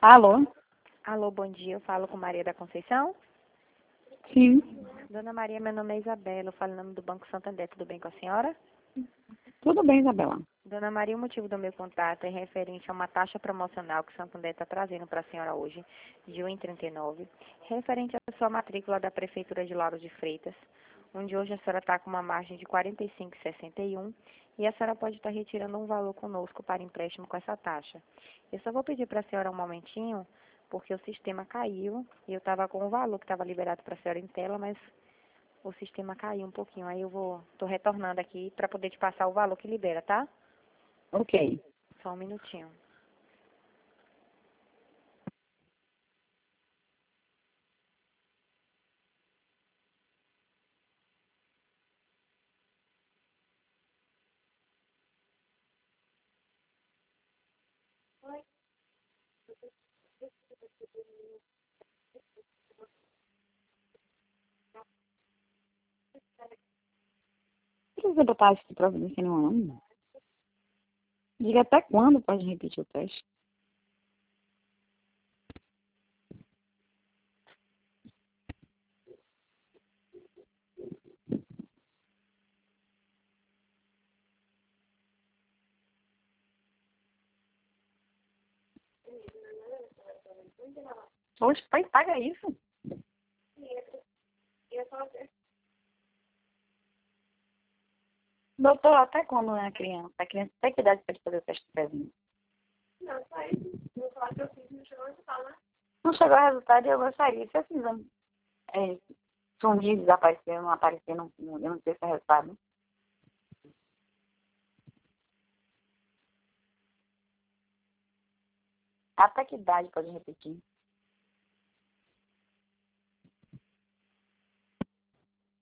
Alô? Alô, bom dia. Eu falo com Maria da Conceição. Sim. Dona Maria, meu nome é Isabela. Eu falo em nome do Banco Santander. Tudo bem com a senhora? Tudo bem, Isabela. Dona Maria, o motivo do meu contato é referente a uma taxa promocional que o Santander está trazendo para a senhora hoje, de 1,39, referente à sua matrícula da Prefeitura de Lauro de Freitas, onde hoje a senhora está com uma margem de 45,61 e a senhora pode estar retirando um valor conosco para empréstimo com essa taxa. Eu só vou pedir para a senhora um momentinho, porque o sistema caiu e eu estava com o valor que estava liberado para a senhora em tela, mas o sistema caiu um pouquinho. Aí estou retornando aqui para poder te passar o valor que libera, tá? Ok. Só um minutinho. Precisa botar esse providência no ano? Diga até quando pode repetir o teste. Oxe, pai, paga isso. Doutor, até quando é a criança? A criança até que idade pode fazer o teste do pezinho? Não chegou o resultado e eu gostaria. Se esse exame sumir, desaparecer, não aparecer, eu não sei se é resultado. Até que idade pode repetir?